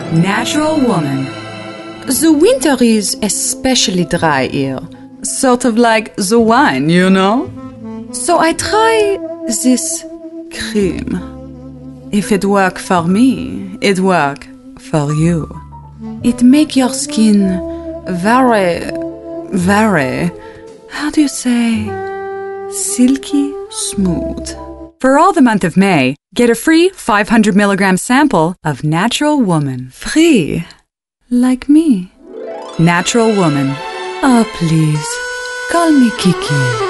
Natural Woman. The winter is especially dry here. Sort of like the wine, you know? So I try this cream. If it work for me, it work for you. It make your skin very, how do you say, silky smooth. For all the month of May, get a free 500 milligram sample of Natural Woman. Free. Like me. Natural Woman. Oh, please, call me Kiki.